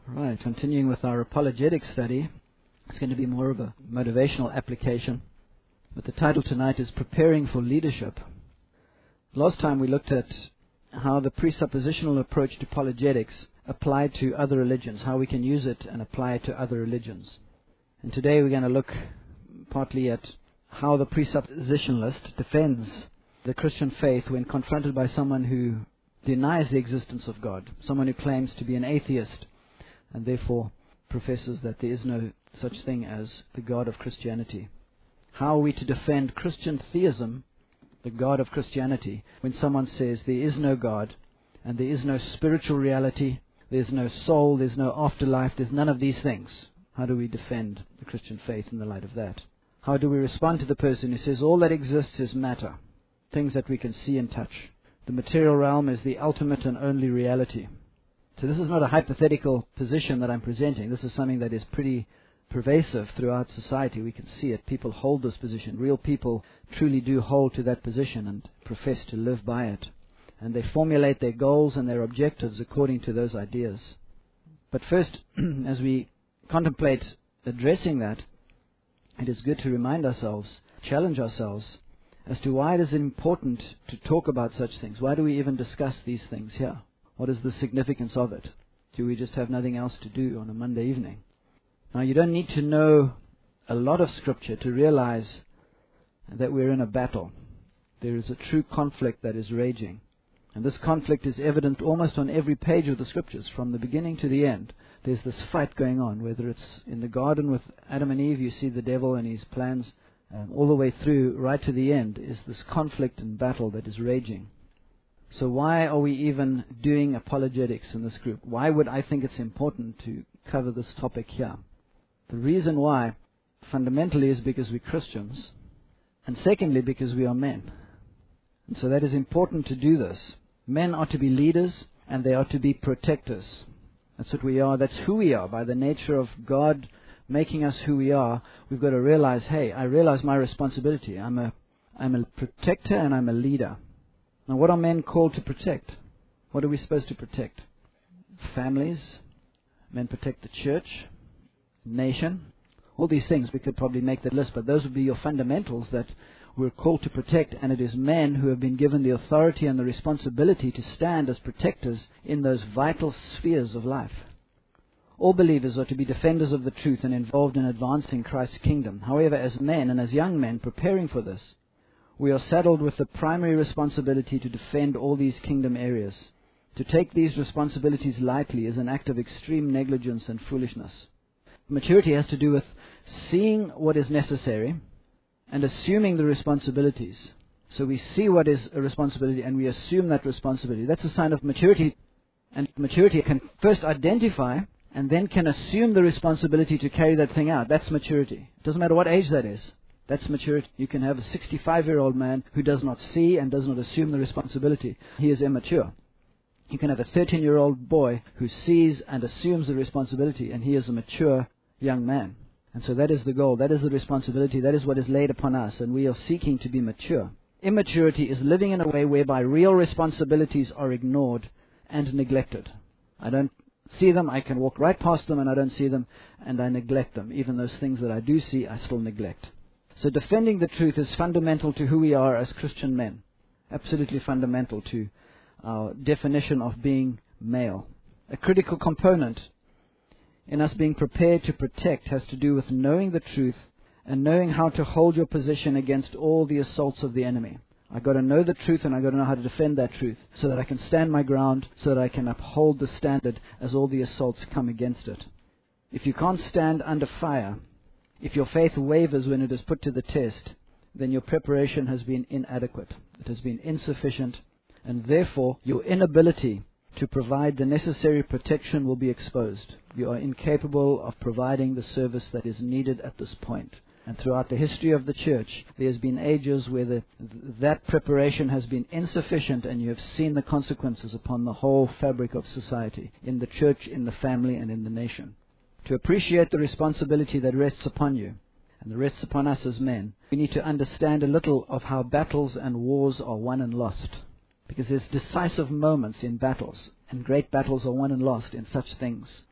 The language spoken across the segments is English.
Right, continuing with our apologetics study, it's going to be more of a motivational application. But the title tonight is Preparing for Leadership. Last time we looked at how the presuppositional approach to apologetics applied to other religions, how we can use it and apply it to other religions. And today we're going to look partly at how the presuppositionalist defends the Christian faith when confronted by someone who denies the existence of God, someone who claims to be an atheist, and therefore professes that there is no such thing as the God of Christianity. How are we to defend Christian theism, the God of Christianity, when someone says there is no God, and there is no spiritual reality, there's no soul, there's no afterlife, there's none of these things? How do we defend the Christian faith in the light of that? How do we respond to the person who says all that exists is matter, things that we can see and touch? The material realm is the ultimate and only reality. So this is not a hypothetical position that I'm presenting. This is something that is pretty pervasive throughout society. We can see it. People hold this position. Real people truly do hold to that position and profess to live by it. And they formulate their goals and their objectives according to those ideas. But first, as we contemplate addressing that, it is good to remind ourselves, challenge ourselves, as to why it is important to talk about such things. Why do we even discuss these things here? What is the significance of it? Do we just have nothing else to do on a Monday evening? Now, you don't need to know a lot of Scripture to realize that we're in a battle. There is a true conflict that is raging. And this conflict is evident almost on every page of the Scriptures, from the beginning to the end. There's this fight going on, whether it's in the garden with Adam and Eve, you see the devil and his plans, all the way through, right to the end, is this conflict and battle that is raging. So why are we even doing apologetics in this group? Why would I think it's important to cover this topic here? The reason why, fundamentally, is because we're Christians. And secondly, because we are men. And so that is important to do this. Men are to be leaders, and they are to be protectors. That's what we are. That's who we are. By the nature of God making us who we are, we've got to realize, hey, I realize my responsibility. I'm a protector and I'm a leader. Now, what are men called to protect? What are we supposed to protect? Families. Men protect the church, nation. All these things, we could probably make that list, but those would be your fundamentals that we're called to protect, and it is men who have been given the authority and the responsibility to stand as protectors in those vital spheres of life. All believers are to be defenders of the truth and involved in advancing Christ's kingdom. However, as men and as young men preparing for this, we are saddled with the primary responsibility to defend all these kingdom areas. To take these responsibilities lightly is an act of extreme negligence and foolishness. Maturity has to do with seeing what is necessary and assuming the responsibilities. So we see what is a responsibility and we assume that responsibility. That's a sign of maturity. And maturity can first identify and then can assume the responsibility to carry that thing out. That's maturity. It doesn't matter what age that is. That's maturity. You can have a 65-year-old man who does not see and does not assume the responsibility. He is immature. You can have a 13-year-old boy who sees and assumes the responsibility, and he is a mature young man. And so that is the goal. That is the responsibility. That is what is laid upon us, and we are seeking to be mature. Immaturity is living in a way whereby real responsibilities are ignored and neglected. I don't see them, I can walk right past them, and I don't see them, and I neglect them. Even those things that I do see, I still neglect. So defending the truth is fundamental to who we are as Christian men. Absolutely fundamental to our definition of being male. A critical component in us being prepared to protect has to do with knowing the truth and knowing how to hold your position against all the assaults of the enemy. I've got to know the truth, and I've got to know how to defend that truth so that I can stand my ground, so that I can uphold the standard as all the assaults come against it. If you can't stand under fire, if your faith wavers when it is put to the test, then your preparation has been inadequate. It has been insufficient, and therefore your inability to provide the necessary protection will be exposed. You are incapable of providing the service that is needed at this point. And throughout the history of the church, there's been ages where that preparation has been insufficient, and you have seen the consequences upon the whole fabric of society, in the church, in the family, and in the nation. To appreciate the responsibility that rests upon you, and that rests upon us as men, we need to understand a little of how battles and wars are won and lost. Because there's decisive moments in battles, and great battles are won and lost in such things.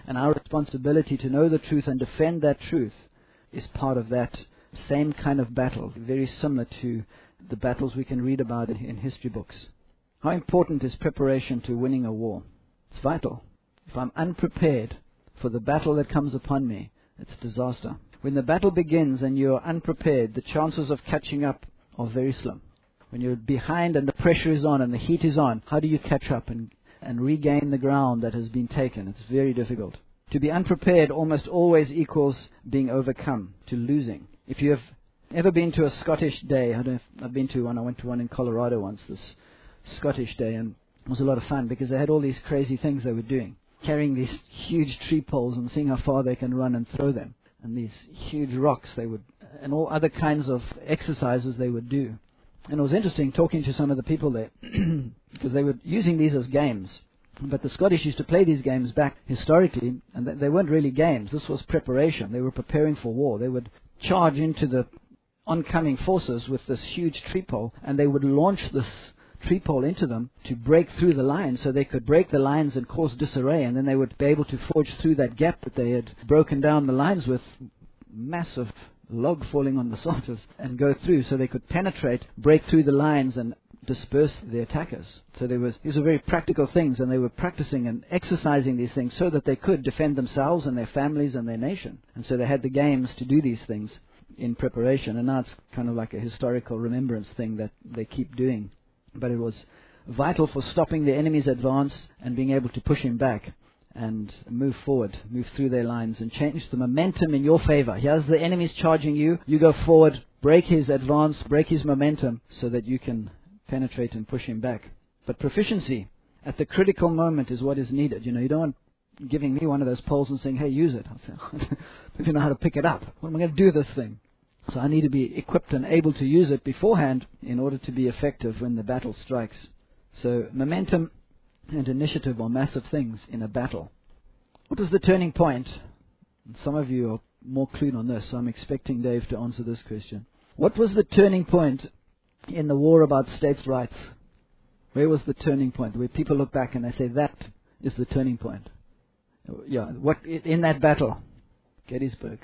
And our responsibility to know the truth and defend that truth is part of that same kind of battle, very similar to the battles we can read about in history books. How important is preparation to winning a war? It's vital. If I'm unprepared for the battle that comes upon me, it's disaster. When the battle begins and you're unprepared, the chances of catching up are very slim. When you're behind and the pressure is on and the heat is on, how do you catch up and regain the ground that has been taken? It's very difficult. To be unprepared almost always equals being overcome, to losing. If you have ever been to a Scottish day, I don't know if I've been to one, I went to one in Colorado once, this Scottish day, and it was a lot of fun because they had all these crazy things they were doing, carrying these huge tree poles and seeing how far they can run and throw them, and these huge rocks they would, and all other kinds of exercises they would do. And it was interesting talking to some of the people there because they were using these as games. But the Scottish used to play these games back historically, and they weren't really games. This was preparation. They were preparing for war. They would charge into the oncoming forces with this huge tree pole, and they would launch this tree pole into them to break through the lines, so they could break the lines and cause disarray, and then they would be able to forge through that gap that they had broken down the lines with, massive log falling on the soldiers, and go through, so they could penetrate, break through the lines, and disperse the attackers. So these were very practical things, and they were practicing and exercising these things so that they could defend themselves and their families and their nation. And so they had the games to do these things in preparation, and now it's kind of like a historical remembrance thing that they keep doing. But it was vital for stopping the enemy's advance and being able to push him back and move forward, move through their lines and change the momentum in your favor. Here's the enemy's charging you. You go forward, break his advance, break his momentum so that you can penetrate and push him back. But proficiency at the critical moment is what is needed. You don't want giving me one of those poles and saying, hey, use it. I'll say, if you know how to pick it up, what am I going to do with this thing? So I need to be equipped and able to use it beforehand in order to be effective when the battle strikes. So momentum and initiative are massive things in a battle. What was the turning point? And some of you are more clued on this, so I'm expecting Dave to answer this question. What was the turning point in the war about states' rights? Where was the turning point? Where people look back and they say, that is the turning point. Yeah, what in that battle? Gettysburg.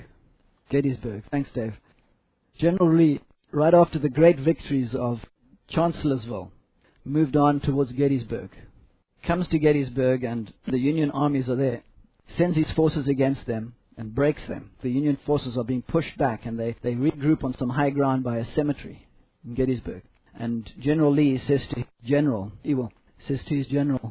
Thanks, Dave. General Lee, right after the great victories of Chancellorsville, moved on towards Gettysburg. Comes to Gettysburg and the Union armies are there. Sends his forces against them and breaks them. The Union forces are being pushed back and they regroup on some high ground by a cemetery in Gettysburg. And General Lee says to General Ewell, says to his general,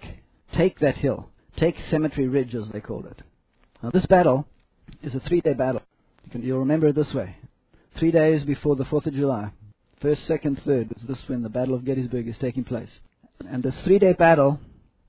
take that hill. Take Cemetery Ridge, as they called it. Now this battle is a 3-day battle. You'll remember it this way. 3 days before the 4th of July. 1st, 2nd, 3rd is this when the Battle of Gettysburg is taking place. And this 3-day battle,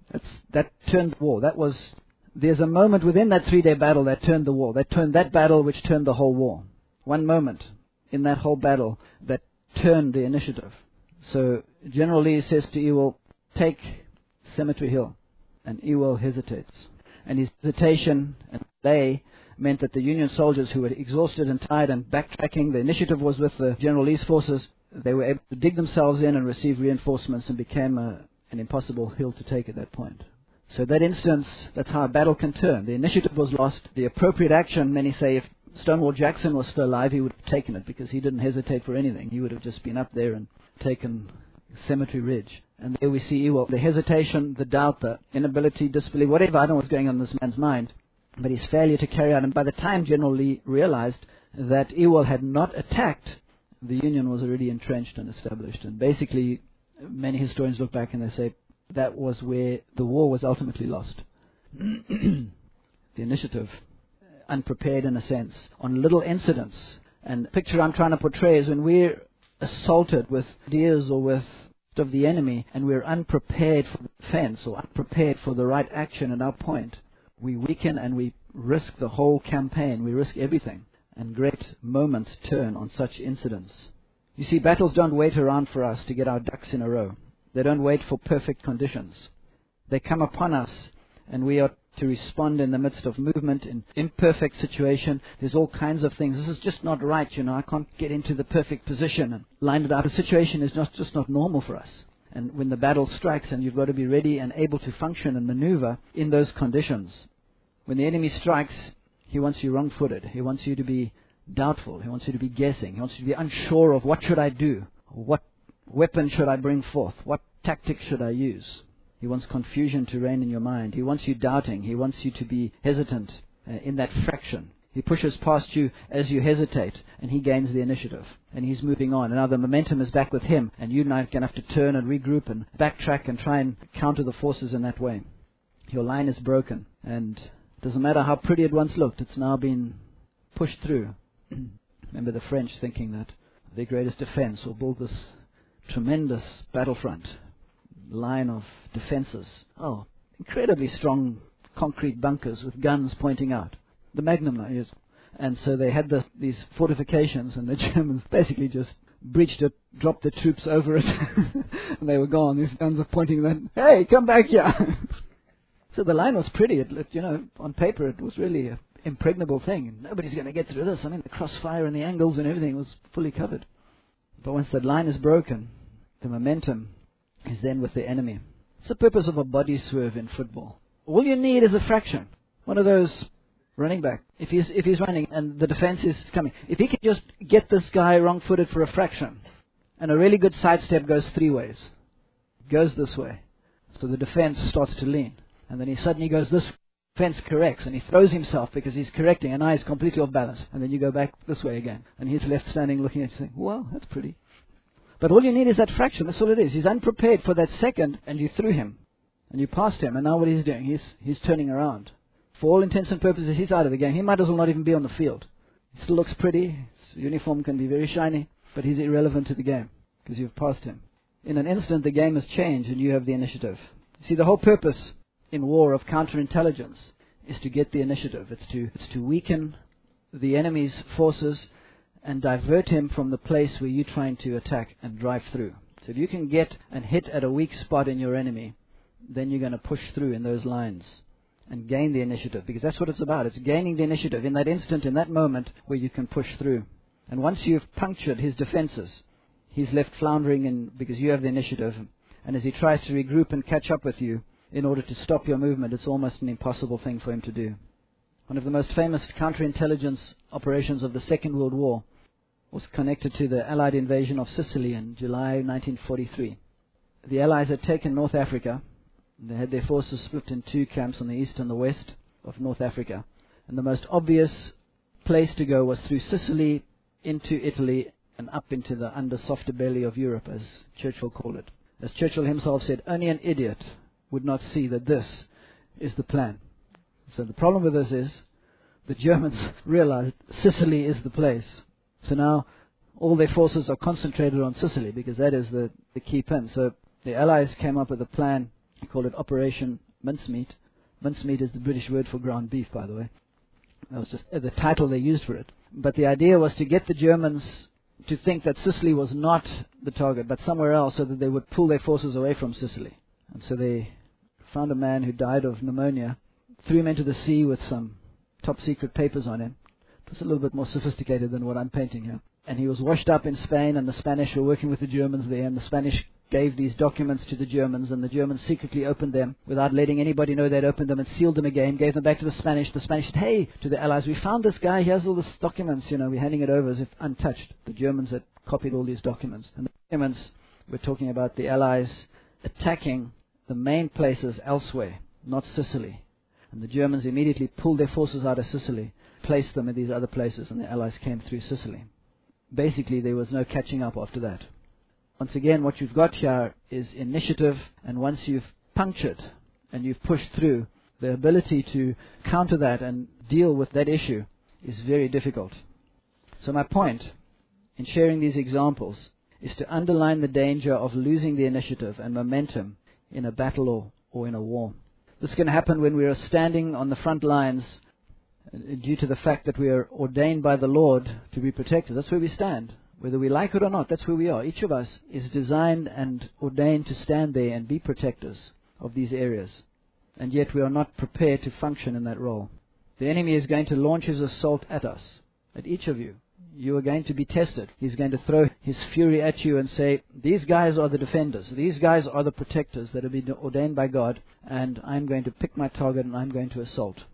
that turned the war. There's a moment within that 3-day battle that turned the war. That turned that battle which turned the whole war. One moment in that whole battle that turned the initiative. So General Lee says to Ewell, take Cemetery Hill. And Ewell hesitates. And his hesitation and delay meant that the Union soldiers who were exhausted and tired and backtracking, the initiative was with the General Lee's forces. They were able to dig themselves in and receive reinforcements and became an impossible hill to take at that point. So that instance, that's how a battle can turn. The initiative was lost. The appropriate action, many say, if Stonewall Jackson was still alive, he would have taken it because he didn't hesitate for anything. He would have just been up there and taken Cemetery Ridge. And there we see Ewell, the hesitation, the doubt, the inability, disbelief, whatever, I don't know what's going on in this man's mind, but his failure to carry out. And by the time General Lee realized that Ewell had not attacked, the Union was already entrenched and established. And basically, many historians look back and they say that was where the war was ultimately lost. The initiative, unprepared in a sense, on little incidents. And the picture I'm trying to portray is when we're assaulted with ideas or with of the enemy and we're unprepared for the defense or unprepared for the right action at our point, we weaken and we risk the whole campaign. We risk everything. And great moments turn on such incidents. You see, battles don't wait around for us to get our ducks in a row. They don't wait for perfect conditions. They come upon us, and we are to respond in the midst of movement, in imperfect situation. There's all kinds of things. This is just not right, I can't get into the perfect position and line it out. The situation is just not normal for us. And when the battle strikes, and you've got to be ready and able to function and maneuver in those conditions. When the enemy strikes, he wants you wrong-footed. He wants you to be doubtful. He wants you to be guessing. He wants you to be unsure of what should I do? What weapon should I bring forth? What tactic should I use? He wants confusion to reign in your mind. He wants you doubting. He wants you to be hesitant in that fraction. He pushes past you as you hesitate, and he gains the initiative. And he's moving on. And now the momentum is back with him, and you're now going to have to turn and regroup and backtrack and try and counter the forces in that way. Your line is broken, and it doesn't matter how pretty it once looked, it's now been pushed through. Remember the French thinking that their greatest defense will build this tremendous battlefront, line of defenses. Oh, incredibly strong concrete bunkers with guns pointing out. The Magnum line, yes. And so they had these fortifications, and the Germans basically just breached it, dropped the troops over it, and they were gone. These guns are pointing then, hey, come back here. So the line was pretty. On paper it was really an impregnable thing. Nobody's going to get through this. I mean, the crossfire and the angles and everything was fully covered. But once that line is broken, the momentum is then with the enemy. It's the purpose of a body swerve in football. All you need is a fraction. One of those running back, if he's running and the defense is coming, if he can just get this guy wrong-footed for a fraction, and a really good sidestep goes three ways. It goes this way. So the defense starts to lean. And then he suddenly goes this way. Defense corrects, and he throws himself because he's correcting, and now he's completely off balance. And then you go back this way again. And he's left standing looking at you saying, well, that's pretty. But all you need is that fraction. That's all it is. He's unprepared for that second, and you threw him. And you passed him. And now what he's doing, he's turning around. For all intents and purposes, he's out of the game. He might as well not even be on the field. He still looks pretty. His uniform can be very shiny. But he's irrelevant to the game because you've passed him. In an instant, the game has changed and you have the initiative. See, the whole purpose in war of counterintelligence is to get the initiative. It's to weaken the enemy's forces and divert him from the place where you're trying to attack and drive through. So if you can get and hit at a weak spot in your enemy, then you're going to push through in those lines and gain the initiative, because that's what it's about. It's gaining the initiative in that instant, in that moment where you can push through. And once you've punctured his defenses, he's left floundering because you have the initiative. And as he tries to regroup and catch up with you in order to stop your movement, it's almost an impossible thing for him to do. One of the most famous counterintelligence operations of the Second World War was connected to the Allied invasion of Sicily in July 1943. The Allies had taken North Africa. They had their forces split in two camps on the east and the west of North Africa. And the most obvious place to go was through Sicily into Italy and up into the under-softer belly of Europe, as Churchill called it. As Churchill himself said, only an idiot would not see that this is the plan. So the problem with this is the Germans realized Sicily is the place. So now all their forces are concentrated on Sicily because that is the key pin. So the Allies came up with a plan. They called it Operation Mincemeat. Mincemeat is the British word for ground beef, by the way. That was just the title they used for it. But the idea was to get the Germans to think that Sicily was not the target, but somewhere else, so that they would pull their forces away from Sicily. And so they found a man who died of pneumonia, threw him into the sea with some top secret papers on him. It was a little bit more sophisticated than what I'm painting here. And he was washed up in Spain, and the Spanish were working with the Germans there, and the Spanish gave these documents to the Germans, and the Germans secretly opened them without letting anybody know they'd opened them, and sealed them again, gave them back to the Spanish. The Spanish said, hey, to the Allies, we found this guy, he has all these documents, we're handing it over as if untouched. The Germans had copied all these documents. And the documents were talking about the Allies attacking the main places elsewhere, not Sicily. And the Germans immediately pulled their forces out of Sicily, placed them in these other places, and the Allies came through Sicily. Basically, there was no catching up after that. Once again, what you've got here is initiative, and once you've punctured and you've pushed through, the ability to counter that and deal with that issue is very difficult. So my point in sharing these examples is to underline the danger of losing the initiative and momentum in a battle or in a war. This can happen when we are standing on the front lines due to the fact that we are ordained by the Lord to be protectors. That's where we stand. Whether we like it or not, that's where we are. Each of us is designed and ordained to stand there and be protectors of these areas. And yet we are not prepared to function in that role. The enemy is going to launch his assault at us, at each of you. You are going to be tested. He's going to throw his fury at you and say, these guys are the defenders. These guys are the protectors that have been ordained by God, and I'm going to pick my target and I'm going to assault.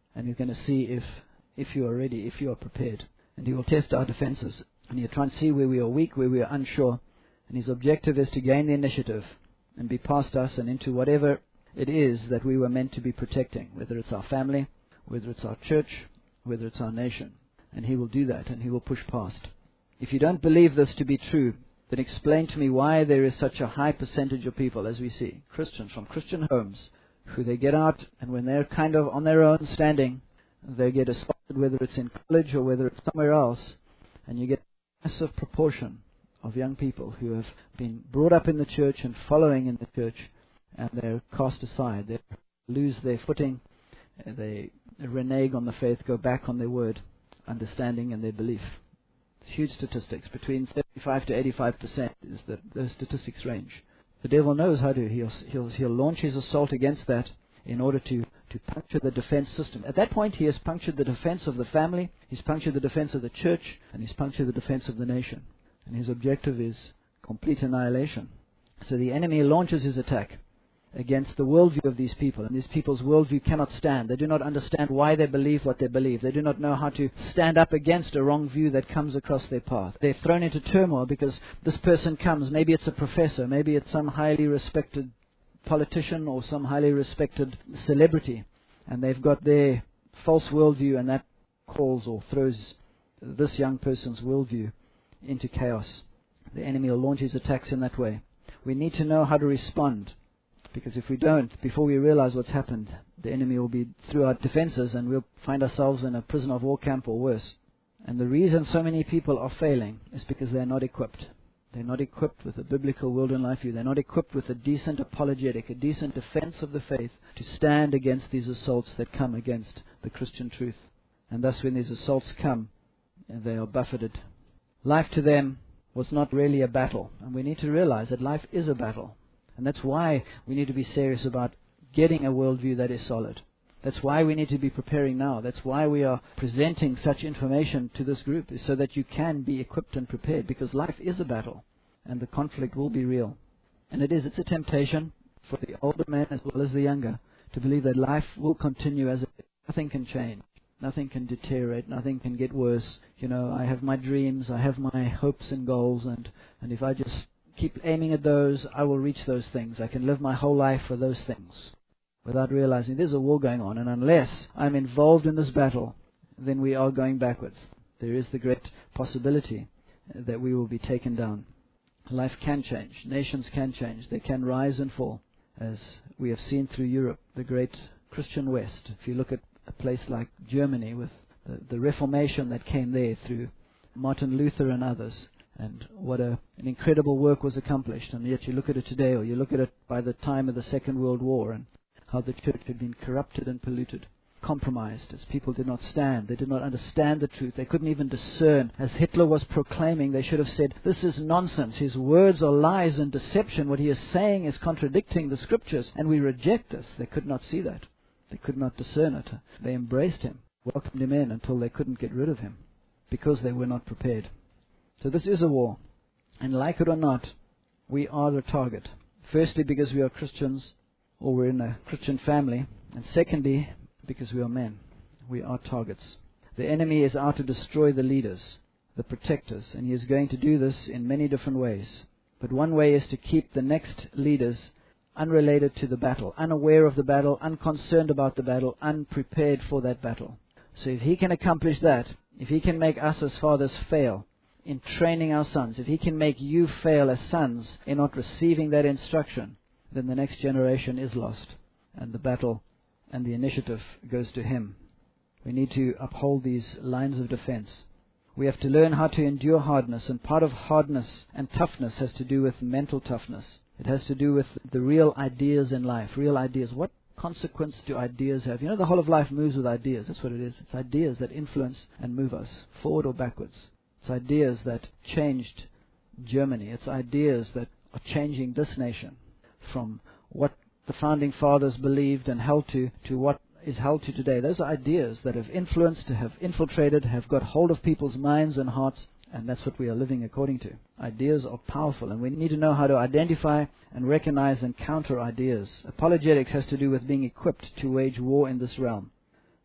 And he's going to see if you are ready, if you are prepared. And he will test our defenses. And he'll try and see where we are weak, where we are unsure. And his objective is to gain the initiative and be past us and into whatever it is that we were meant to be protecting, whether it's our family, whether it's our church, whether it's our nation. And he will do that, and he will push past. If you don't believe this to be true, then explain to me why there is such a high percentage of people, as we see, Christians from Christian homes, who they get out, and when they're kind of on their own standing, they get assaulted, whether it's in college or whether it's somewhere else, and you get a massive proportion of young people who have been brought up in the church and following in the church, and they're cast aside. They lose their footing, they renege on the faith, go back on their word, understanding, and their belief. It's huge statistics. Between 75 to 85% is the statistics range. The devil knows how to. He'll launch his assault against that in order to puncture the defense system. At that point, he has punctured the defense of the family, he's punctured the defense of the church, and he's punctured the defense of the nation. And his objective is complete annihilation. So the enemy launches his attack against the worldview of these people, and these people's worldview cannot stand. They do not understand why they believe what they believe. They do not know how to stand up against a wrong view that comes across their path. They're thrown into turmoil because this person comes. Maybe it's a professor, maybe it's some highly respected politician or some highly respected celebrity, and they've got their false worldview, and that calls or throws this young person's worldview into chaos. The enemy will launch his attacks in that way. We need to know how to respond, because if we don't, before we realize what's happened, the enemy will be through our defenses, and we'll find ourselves in a prisoner of war camp or worse. And the reason so many people are failing is because they're not equipped. They're not equipped with a biblical world and life view. They're not equipped with a decent apologetic, a decent defense of the faith to stand against these assaults that come against the Christian truth. And thus when these assaults come, they are buffeted. Life to them was not really a battle. And we need to realize that life is a battle. And that's why we need to be serious about getting a worldview that is solid. That's why we need to be preparing now. That's why we are presenting such information to this group, is so that you can be equipped and prepared, because life is a battle, and the conflict will be real. And it's a temptation for the older men as well as the younger to believe that life will continue as it is. Nothing can change. Nothing can deteriorate. Nothing can get worse. I have my dreams. I have my hopes and goals, and if I just keep aiming at those, I will reach those things. I can live my whole life for those things, without realizing there's a war going on. And unless I'm involved in this battle, then we are going backwards. There is the great possibility that we will be taken down. Life can change. Nations can change. They can rise and fall, as we have seen through Europe, the great Christian West. If you look at a place like Germany, with the Reformation that came there through Martin Luther and others, and what an incredible work was accomplished. And yet you look at it today, or you look at it by the time of the Second World War, and how the church had been corrupted and polluted, compromised, as people did not stand. They did not understand the truth. They couldn't even discern. As Hitler was proclaiming, they should have said, this is nonsense. His words are lies and deception. What he is saying is contradicting the scriptures, and we reject this. They could not see that. They could not discern it. They embraced him, welcomed him in until they couldn't get rid of him, because they were not prepared. So this is a war, and like it or not, we are the target. Firstly, because we are Christians, or we're in a Christian family, and secondly, because we are men. We are targets. The enemy is out to destroy the leaders, the protectors, and he is going to do this in many different ways. But one way is to keep the next leaders unrelated to the battle, unaware of the battle, unconcerned about the battle, unprepared for that battle. So if he can accomplish that, if he can make us as fathers fail in training our sons, if he can make you fail as sons in not receiving that instruction, then the next generation is lost, and the battle and the initiative goes to him. We need to uphold these lines of defense. We have to learn how to endure hardness, and part of hardness and toughness has to do with mental toughness. It has to do with the real ideas in life, real ideas. What consequence do ideas have? The whole of life moves with ideas. That's what it is. It's ideas that influence and move us forward or backwards. It's ideas that changed Germany. It's ideas that are changing this nation, from what the founding fathers believed and held to what is held to today. Those are ideas that have influenced, have infiltrated, have got hold of people's minds and hearts, and that's what we are living according to. Ideas are powerful, and we need to know how to identify and recognize and counter ideas. Apologetics has to do with being equipped to wage war in this realm.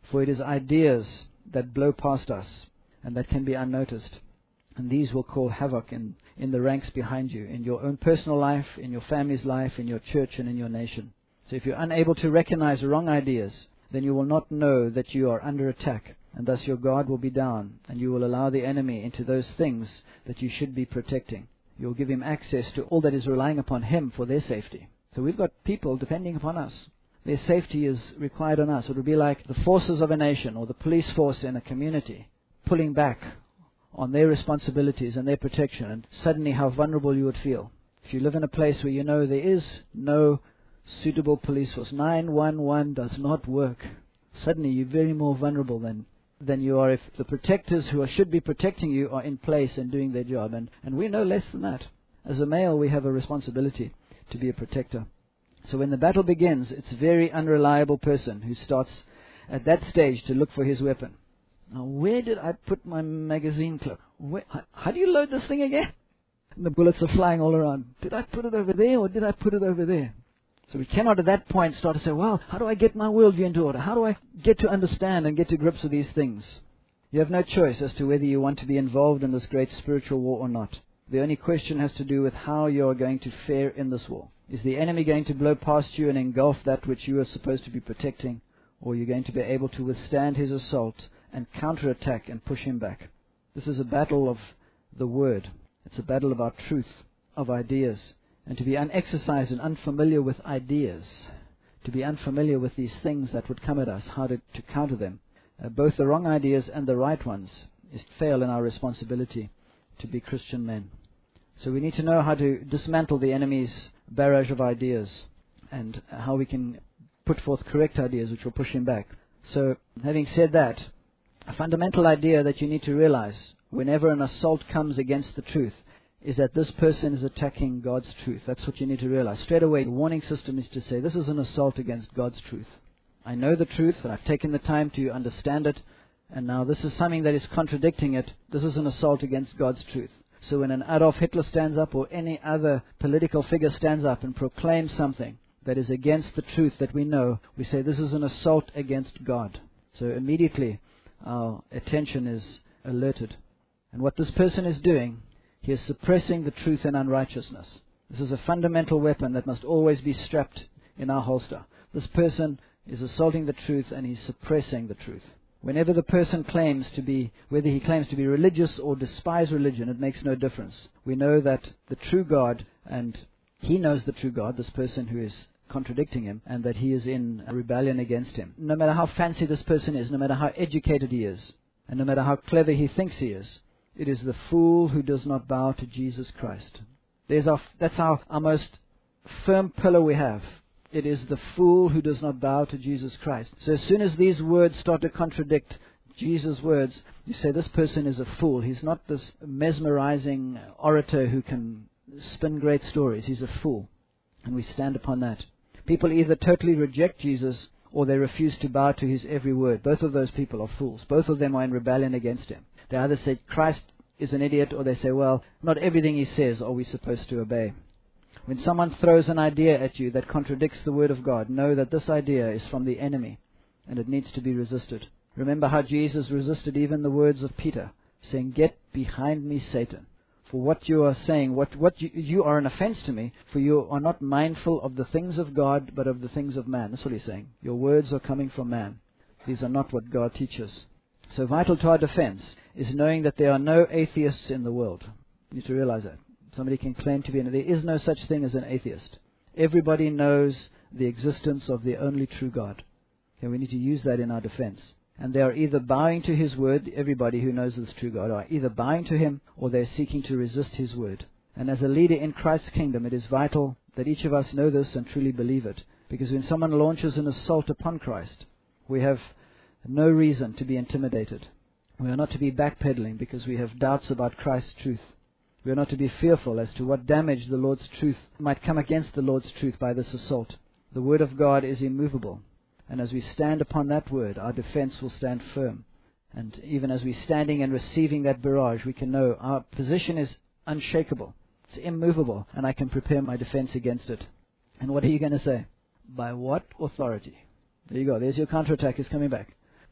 For it is ideas that blow past us and that can be unnoticed. And these will cause havoc in the ranks behind you, in your own personal life, in your family's life, in your church, and in your nation. So if you're unable to recognize wrong ideas, then you will not know that you are under attack, and thus your guard will be down, and you will allow the enemy into those things that you should be protecting. You'll give him access to all that is relying upon him for their safety. So we've got people depending upon us. Their safety is required on us. It would be like the forces of a nation or the police force in a community pulling back on their responsibilities and their protection, and suddenly how vulnerable you would feel. If you live in a place where you know there is no suitable police force, 911 does not work, suddenly you're very more vulnerable than you are if the protectors who should be protecting you are in place and doing their job. And we know less than that. As a male, we have a responsibility to be a protector. So when the battle begins, it's a very unreliable person who starts at that stage to look for his weapon. Now, where did I put my magazine clip? How do you load this thing again? And the bullets are flying all around. Did I put it over there or did I put it over there? So we cannot at that point start to say, well, how do I get my worldview into order? How do I get to understand and get to grips with these things? You have no choice as to whether you want to be involved in this great spiritual war or not. The only question has to do with how you are going to fare in this war. Is the enemy going to blow past you and engulf that which you are supposed to be protecting? Or are you going to be able to withstand his assault and counterattack and push him back? This is a battle of the Word. It's a battle of our truth, of ideas. And to be unexercised and unfamiliar with ideas, to be unfamiliar with these things that would come at us, how to counter them, both the wrong ideas and the right ones, is fail in our responsibility to be Christian men. So we need to know how to dismantle the enemy's barrage of ideas and how we can put forth correct ideas which will push him back. So having said that, a fundamental idea that you need to realize whenever an assault comes against the truth is that this person is attacking God's truth. That's what you need to realize. Straight away, the warning system is to say, this is an assault against God's truth. I know the truth, and I've taken the time to understand it, and now this is something that is contradicting it. This is an assault against God's truth. So when an Adolf Hitler stands up or any other political figure stands up and proclaims something that is against the truth that we know, we say this is an assault against God. So immediately our attention is alerted. And what this person is doing, he is suppressing the truth in unrighteousness. This is a fundamental weapon that must always be strapped in our holster. This person is assaulting the truth and he's suppressing the truth. Whenever the person claims to be, whether he claims to be religious or despise religion, it makes no difference. We know that the true God, and he knows the true God, this person who is contradicting him, and that he is in rebellion against him. No matter how fancy this person is, no matter how educated he is, and no matter how clever he thinks he is, it is the fool who does not bow to Jesus Christ. That's our most firm pillar we have. It is the fool who does not bow to Jesus Christ. So as soon as these words start to contradict Jesus' words, you say this person is a fool. He's not this mesmerizing orator who can spin great stories. He's a fool. And we stand upon that. People either totally reject Jesus or they refuse to bow to his every word. Both of those people are fools. Both of them are in rebellion against him. They either say Christ is an idiot, or they say, well, not everything he says are we supposed to obey. When someone throws an idea at you that contradicts the Word of God, know that this idea is from the enemy, and it needs to be resisted. Remember how Jesus resisted even the words of Peter, saying, get behind me, Satan. For what you are saying, you are an offense to me, for you are not mindful of the things of God, but of the things of man. That's what he's saying. Your words are coming from man. These are not what God teaches. So vital to our defense is knowing that there are no atheists in the world. You need to realize that. Somebody can claim to be, and there is no such thing as an atheist. Everybody knows the existence of the only true God. And we need to use that in our defense. And they are either bowing to his word, everybody who knows this true God, are either bowing to him or they're seeking to resist his word. And as a leader in Christ's kingdom, it is vital that each of us know this and truly believe it. Because when someone launches an assault upon Christ, we have no reason to be intimidated. We are not to be backpedaling because we have doubts about Christ's truth. We are not to be fearful as to what damage the Lord's truth might come against the Lord's truth by this assault. The Word of God is immovable. And as we stand upon that Word, our defense will stand firm. And even as we're standing and receiving that barrage, we can know our position is unshakable. It's immovable. And I can prepare my defense against it. And what are you going to say? By what authority? There you go. There's your counterattack is coming back.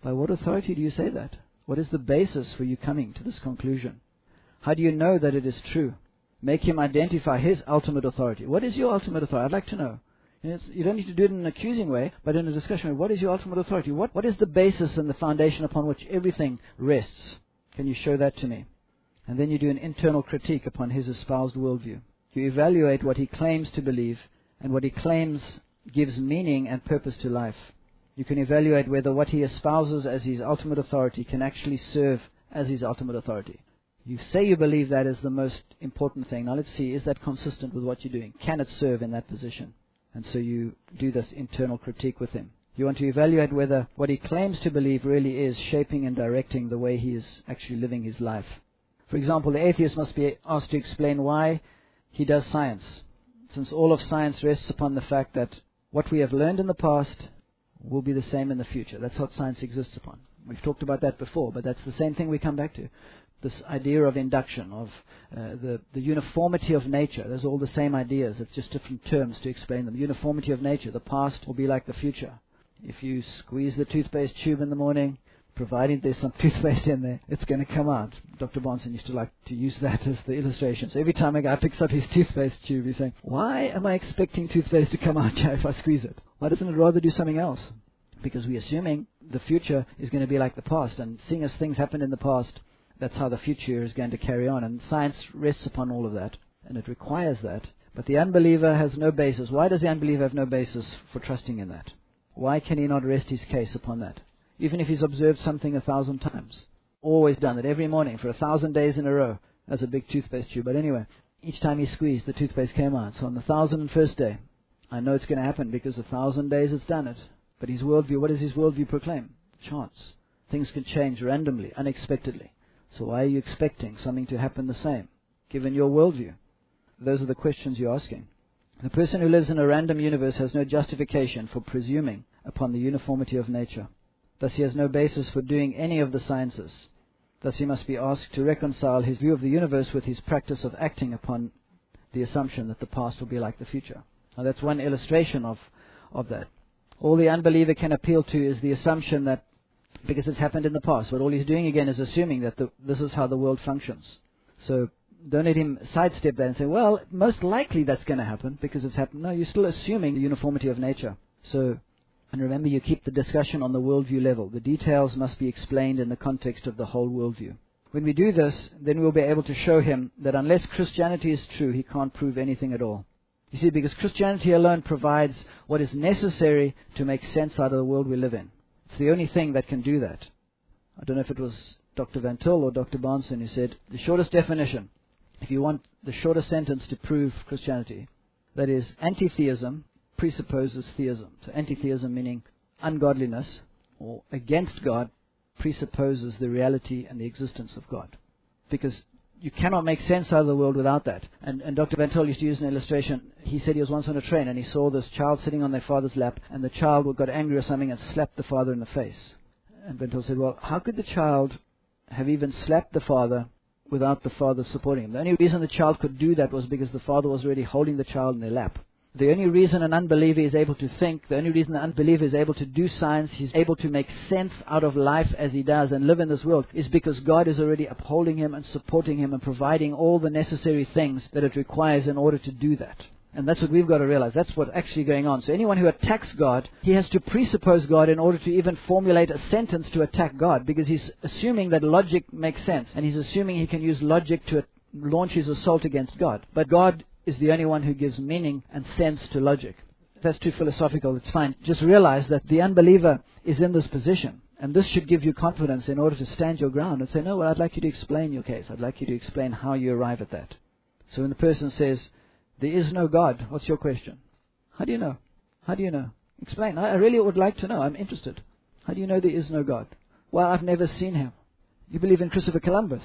By what authority do you say that? What is the basis for you coming to this conclusion? How do you know that it is true? Make him identify his ultimate authority. What is your ultimate authority? I'd like to know. You don't need to do it in an accusing way, but in a discussion way. What is your ultimate authority? What is the basis and the foundation upon which everything rests? Can you show that to me? And then you do an internal critique upon his espoused worldview. You evaluate what he claims to believe and what he claims gives meaning and purpose to life. You can evaluate whether what he espouses as his ultimate authority can actually serve as his ultimate authority. You say you believe that is the most important thing. Now let's see, is that consistent with what you're doing? Can it serve in that position? And so you do this internal critique with him. You want to evaluate whether what he claims to believe really is shaping and directing the way he is actually living his life. For example, the atheist must be asked to explain why he does science, since all of science rests upon the fact that what we have learned in the past will be the same in the future. That's what science exists upon. We've talked about that before, but that's the same thing we come back to. This idea of induction, of the uniformity of nature. There's all the same ideas. It's just different terms to explain them. Uniformity of nature. The past will be like the future. If you squeeze the toothpaste tube in the morning, providing there's some toothpaste in there, it's going to come out. Dr. Bonson used to like to use that as the illustration. So every time a guy picks up his toothpaste tube, he's saying, why am I expecting toothpaste to come out if I squeeze it? Why doesn't it rather do something else? Because we're assuming the future is going to be like the past. And seeing as things happened in the past, that's how the future is going to carry on. And science rests upon all of that. And it requires that. But the unbeliever has no basis. Why does the unbeliever have no basis for trusting in that? Why can he not rest his case upon that? Even if he's observed something 1,000 times. Always done it every morning for 1,000 days in a row. As a big toothpaste tube. But anyway, each time he squeezed, the toothpaste came out. So on the 1,001st day, I know it's going to happen because 1,000 days it's done it. But his worldview, what does his worldview proclaim? Chance. Things can change randomly, unexpectedly. So why are you expecting something to happen the same, given your worldview? Those are the questions you're asking. The person who lives in a random universe has no justification for presuming upon the uniformity of nature. Thus he has no basis for doing any of the sciences. Thus he must be asked to reconcile his view of the universe with his practice of acting upon the assumption that the past will be like the future. Now that's one illustration of that. All the unbeliever can appeal to is the assumption that because it's happened in the past. But all he's doing again is assuming that this is how the world functions. So don't let him sidestep that and say, well, most likely that's going to happen because it's happened. No, you're still assuming the uniformity of nature. So, and remember, you keep the discussion on the worldview level. The details must be explained in the context of the whole worldview. When we do this, then we'll be able to show him that unless Christianity is true, he can't prove anything at all. You see, because Christianity alone provides what is necessary to make sense out of the world we live in. It's the only thing that can do that. I don't know if it was Dr. Van Til or Dr. Bonson who said, the shortest definition, if you want the shortest sentence to prove Christianity, that is, anti-theism presupposes theism. So anti-theism meaning ungodliness or against God presupposes the reality and the existence of God. Because you cannot make sense out of the world without that. And Dr. Van Til used to use an illustration. He said he was once on a train and he saw this child sitting on their father's lap, and the child got angry or something and slapped the father in the face. And Van Til said, well, how could the child have even slapped the father without the father supporting him? The only reason the child could do that was because the father was already holding the child in their lap. The only reason an unbeliever is able to think, the only reason an unbeliever is able to do science, he's able to make sense out of life as he does and live in this world, is because God is already upholding him and supporting him and providing all the necessary things that it requires in order to do that. And that's what we've got to realize. That's what's actually going on. So anyone who attacks God, he has to presuppose God in order to even formulate a sentence to attack God, because he's assuming that logic makes sense, and he's assuming he can use logic to launch his assault against God. But God is the only one who gives meaning and sense to logic. If that's too philosophical, it's fine. Just realize that the unbeliever is in this position. And this should give you confidence in order to stand your ground and say, no, well, I'd like you to explain your case. I'd like you to explain how you arrive at that. So when the person says, there is no God, what's your question? How do you know? How do you know? Explain. I really would like to know. I'm interested. How do you know there is no God? Well, I've never seen him. You believe in Christopher Columbus?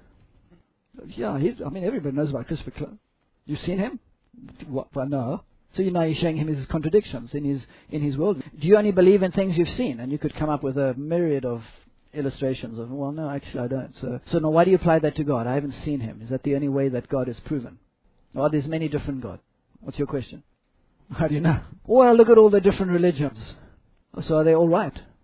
Yeah, everybody knows about Christopher Columbus. You've seen him? What? Well, no. So now you're showing him his contradictions in his world. Do you only believe in things you've seen? And you could come up with a myriad of illustrations of, well, no, actually I don't. So now why do you apply that to God? I haven't seen him. Is that the only way that God is proven? Well, there's many different gods. What's your question? How do you know? Well, look at all the different religions. So are they all right?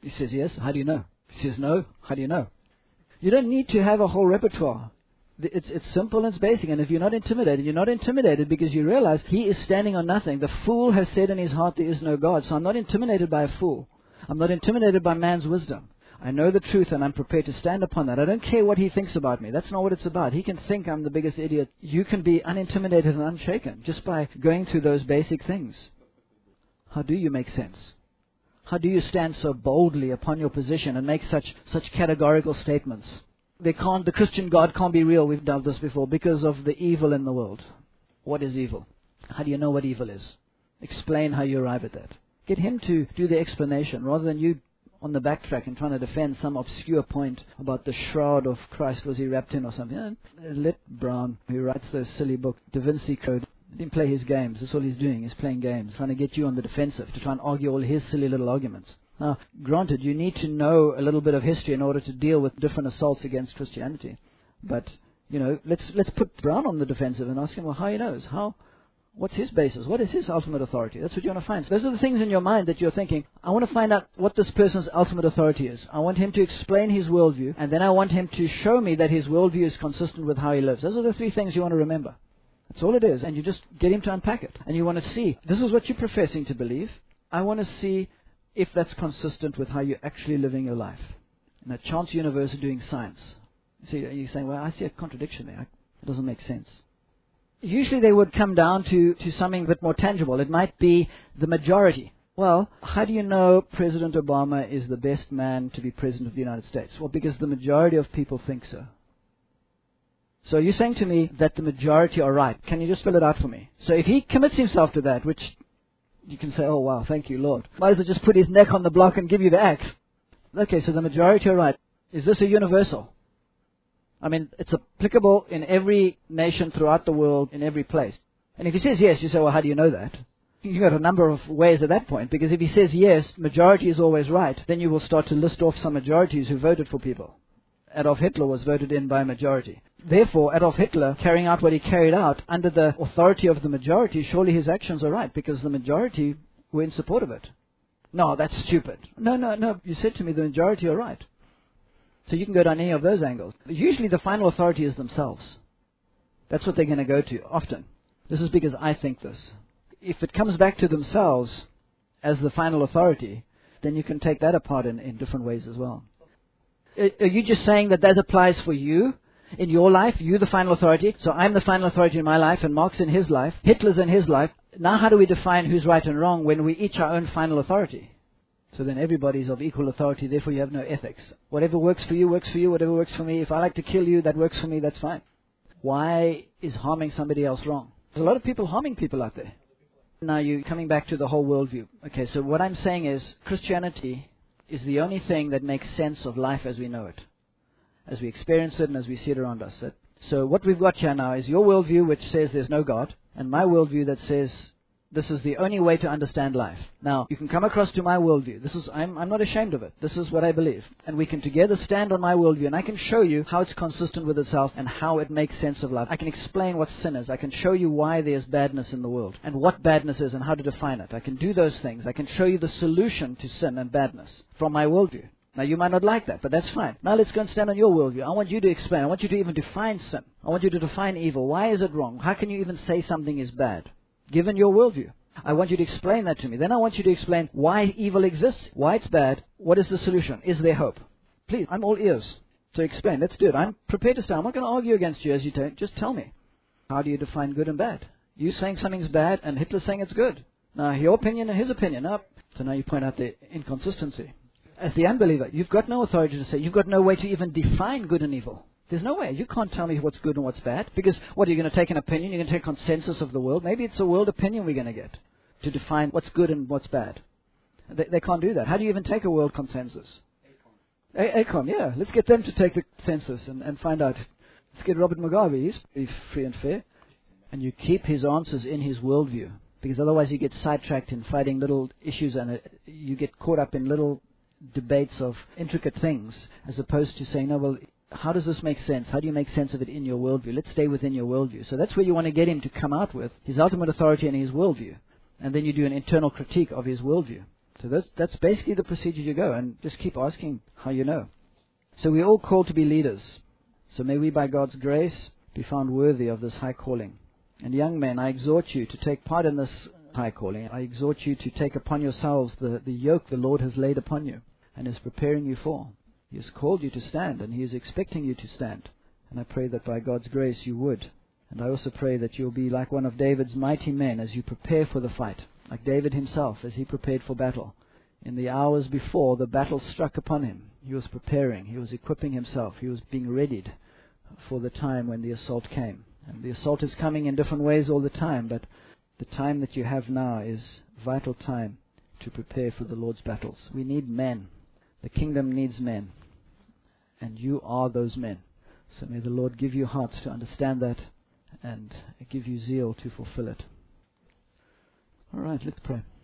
He says yes. How do you know? He says no. How do you know? You don't need to have a whole repertoire. It's simple and it's basic. And if you're not intimidated because you realize he is standing on nothing. The fool has said in his heart there is no God. So I'm not intimidated by a fool. I'm not intimidated by man's wisdom. I know the truth and I'm prepared to stand upon that. I don't care what he thinks about me. That's not what it's about. He can think I'm the biggest idiot. You can be unintimidated and unshaken just by going through those basic things. How do you make sense? How do you stand so boldly upon your position and make such categorical statements? The Christian God can't be real. We've done this before because of the evil in the world. What is evil? How do you know what evil is? Explain how you arrive at that. Get him to do the explanation rather than you on the backtrack and trying to defend some obscure point about the shroud of Christ. Was he wrapped in or something? Let Brown, who writes those silly books, Da Vinci Code, let him play his games. That's all he's doing. He's playing games, trying to get you on the defensive to try and argue all his silly little arguments. Now, granted, you need to know a little bit of history in order to deal with different assaults against Christianity. But, let's put Brown on the defensive and ask him, well, how he knows? What's his basis? What is his ultimate authority? That's what you want to find. So those are the things in your mind that you're thinking, I want to find out what this person's ultimate authority is. I want him to explain his worldview, and then I want him to show me that his worldview is consistent with how he lives. Those are the three things you want to remember. That's all it is. And you just get him to unpack it. And you want to see, this is what you're professing to believe. I want to see if that's consistent with how you're actually living your life. In a chance universe of doing science. So you're saying, well, I see a contradiction there. It doesn't make sense. Usually they would come down to something a bit more tangible. It might be the majority. Well, how do you know President Obama is the best man to be president of the United States? Well, because the majority of people think so. So you're saying to me that the majority are right. Can you just spell it out for me? So if he commits himself to that, which you can say, oh, wow, thank you, Lord. Might as well just put his neck on the block and give you the axe. Okay, so the majority are right. Is this a universal? I mean, it's applicable in every nation throughout the world, in every place. And if he says yes, you say, well, how do you know that? You've got a number of ways at that point, because if he says yes, majority is always right, then you will start to list off some majorities who voted for people. Adolf Hitler was voted in by a majority. Therefore, Adolf Hitler, carrying out what he carried out under the authority of the majority, surely his actions are right, because the majority were in support of it. No, that's stupid. No, you said to me the majority are right. So you can go down any of those angles. Usually the final authority is themselves. That's what they're going to go to, often. This is because I think this. If it comes back to themselves as the final authority, then you can take that apart in different ways as well. Are you just saying that applies for you? In your life, you the final authority. So I'm the final authority in my life, and Mark's in his life. Hitler's in his life. Now how do we define who's right and wrong when we each our own final authority? So then everybody's of equal authority, therefore you have no ethics. Whatever works for you, works for you. Whatever works for me. If I like to kill you, that works for me, that's fine. Why is harming somebody else wrong? There's a lot of people harming people out there. Now you're coming back to the whole worldview. Okay, so what I'm saying is Christianity is the only thing that makes sense of life as we know it, as we experience it and as we see it around us. So what we've got here now is your worldview, which says there's no God, and my worldview that says this is the only way to understand life. Now, you can come across to my worldview. I'm not ashamed of it. This is what I believe. And we can together stand on my worldview, and I can show you how it's consistent with itself and how it makes sense of life. I can explain what sin is. I can show you why there's badness in the world and what badness is and how to define it. I can do those things. I can show you the solution to sin and badness from my worldview. Now, you might not like that, but that's fine. Now, let's go and stand on your worldview. I want you to explain. I want you to even define sin. I want you to define evil. Why is it wrong? How can you even say something is bad, given your worldview? I want you to explain that to me. Then I want you to explain why evil exists, why it's bad, what is the solution, is there hope? Please, I'm all ears. So explain. Let's do it. I'm prepared to stand. I'm not going to argue against you as you take. Just tell me. How do you define good and bad? You saying something's bad and Hitler saying it's good. Now, your opinion and his opinion. So now you point out the inconsistency. As the unbeliever, you've got no authority to say. You've got no way to even define good and evil. There's no way. You can't tell me what's good and what's bad. Because what, are you going to take an opinion? You're going to take consensus of the world? Maybe it's a world opinion we're going to get to define what's good and what's bad. They can't do that. How do you even take a world consensus? ACOM, yeah. Let's get them to take the census and find out. Let's get Robert Mugabe. He's free and fair. And you keep his answers in his worldview. Because otherwise you get sidetracked in fighting little issues and you get caught up in little debates of intricate things, as opposed to saying, no, well, how does this make sense? How do you make sense of it in your worldview? Let's stay within your worldview. So that's where you want to get him to come out with his ultimate authority and his worldview. And then you do an internal critique of his worldview. So that's basically the procedure you go, and just keep asking how you know. So we're all called to be leaders. So may we, by God's grace, be found worthy of this high calling. And young men, I exhort you to take part in this high calling. I exhort you to take upon yourselves the yoke the Lord has laid upon you and is preparing you for. He has called you to stand, and He is expecting you to stand. And I pray that by God's grace you would. And I also pray that you'll be like one of David's mighty men as you prepare for the fight, like David himself as he prepared for battle. In the hours before the battle struck upon him, he was preparing, he was equipping himself, he was being readied for the time when the assault came. And the assault is coming in different ways all the time, but the time that you have now is vital time to prepare for the Lord's battles. We need men. The kingdom needs men. And you are those men. So may the Lord give you hearts to understand that and give you zeal to fulfill it. All right, let's pray.